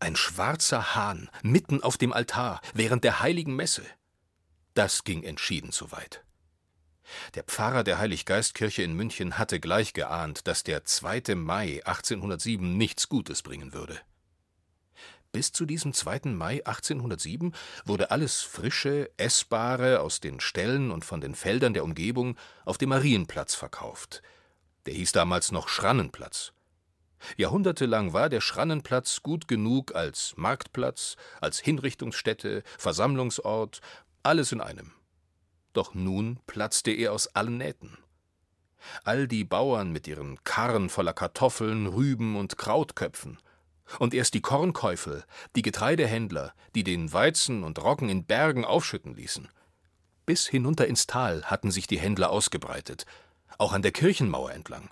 Ein schwarzer Hahn mitten auf dem Altar während der heiligen Messe. Das ging entschieden zu weit. Der Pfarrer der Heiliggeistkirche in München hatte gleich geahnt, dass der 2. Mai 1807 nichts Gutes bringen würde. Bis zu diesem 2. Mai 1807 wurde alles Frische, Essbare aus den Ställen und von den Feldern der Umgebung auf dem Marienplatz verkauft. Der hieß damals noch Schrannenplatz. Jahrhundertelang war der Schrannenplatz gut genug als Marktplatz, als Hinrichtungsstätte, Versammlungsort, alles in einem. Doch nun platzte er aus allen Nähten. All die Bauern mit ihren Karren voller Kartoffeln, Rüben und Krautköpfen. Und erst die Kornkäufel, die Getreidehändler, die den Weizen und Roggen in Bergen aufschütten ließen. Bis hinunter ins Tal hatten sich die Händler ausgebreitet, auch an der Kirchenmauer entlang.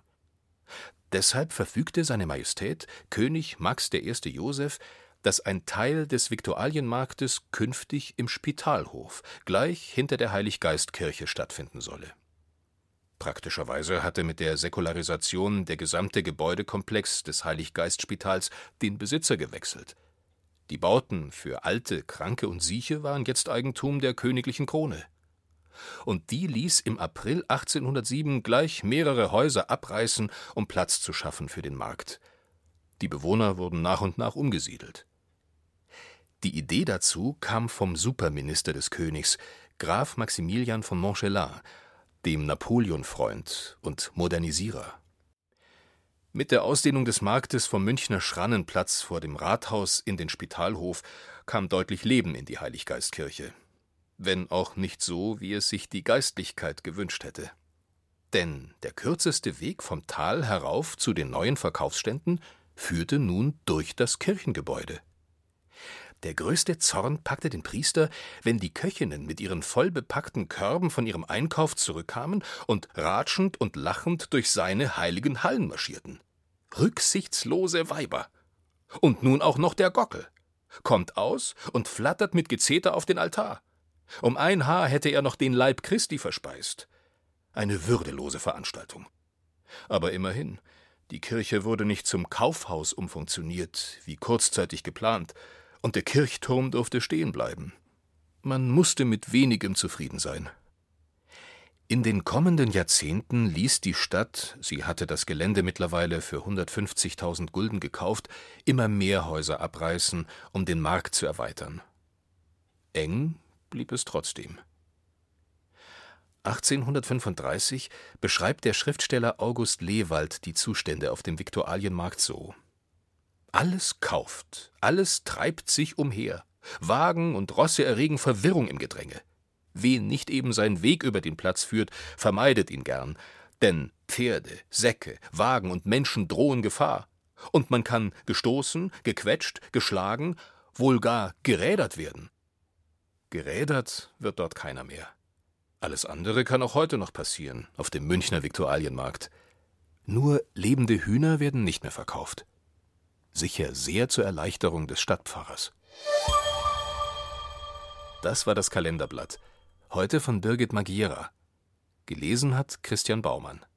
Deshalb verfügte seine Majestät, König Max I. Joseph, dass ein Teil des Viktualienmarktes künftig im Spitalhof, gleich hinter der Heiliggeistkirche, stattfinden solle. Praktischerweise hatte mit der Säkularisation der gesamte Gebäudekomplex des Heiliggeistspitals den Besitzer gewechselt. Die Bauten für Alte, Kranke und Sieche waren jetzt Eigentum der königlichen Krone. Und die ließ im April 1807 gleich mehrere Häuser abreißen, um Platz zu schaffen für den Markt. Die Bewohner wurden nach und nach umgesiedelt. Die Idee dazu kam vom Superminister des Königs, Graf Maximilian von Montgelas, dem Napoleon-Freund und Modernisierer. Mit der Ausdehnung des Marktes vom Münchner Schrannenplatz vor dem Rathaus in den Spitalhof kam deutlich Leben in die Heiliggeistkirche. Wenn auch nicht so, wie es sich die Geistlichkeit gewünscht hätte. Denn der kürzeste Weg vom Tal herauf zu den neuen Verkaufsständen führte nun durch das Kirchengebäude. Der größte Zorn packte den Priester, wenn die Köchinnen mit ihren vollbepackten Körben von ihrem Einkauf zurückkamen und ratschend und lachend durch seine heiligen Hallen marschierten. Rücksichtslose Weiber. Und nun auch noch der Gockel. Kommt aus und flattert mit Gezeter auf den Altar. Um ein Haar hätte er noch den Leib Christi verspeist. Eine würdelose Veranstaltung. Aber immerhin, die Kirche wurde nicht zum Kaufhaus umfunktioniert, wie kurzzeitig geplant, und der Kirchturm durfte stehen bleiben. Man musste mit wenigem zufrieden sein. In den kommenden Jahrzehnten ließ die Stadt, sie hatte das Gelände mittlerweile für 150.000 Gulden gekauft, immer mehr Häuser abreißen, um den Markt zu erweitern. Eng blieb es trotzdem. 1835 beschreibt der Schriftsteller August Lewald die Zustände auf dem Viktualienmarkt so: Alles kauft, alles treibt sich umher. Wagen und Rosse erregen Verwirrung im Gedränge. Wen nicht eben sein Weg über den Platz führt, vermeidet ihn gern. Denn Pferde, Säcke, Wagen und Menschen drohen Gefahr. Und man kann gestoßen, gequetscht, geschlagen, wohl gar gerädert werden. Gerädert wird dort keiner mehr. Alles andere kann auch heute noch passieren, auf dem Münchner Viktualienmarkt. Nur lebende Hühner werden nicht mehr verkauft. Sicher sehr zur Erleichterung des Stadtpfarrers. Das war das Kalenderblatt. Heute von Birgit Magiera. Gelesen hat Christian Baumann.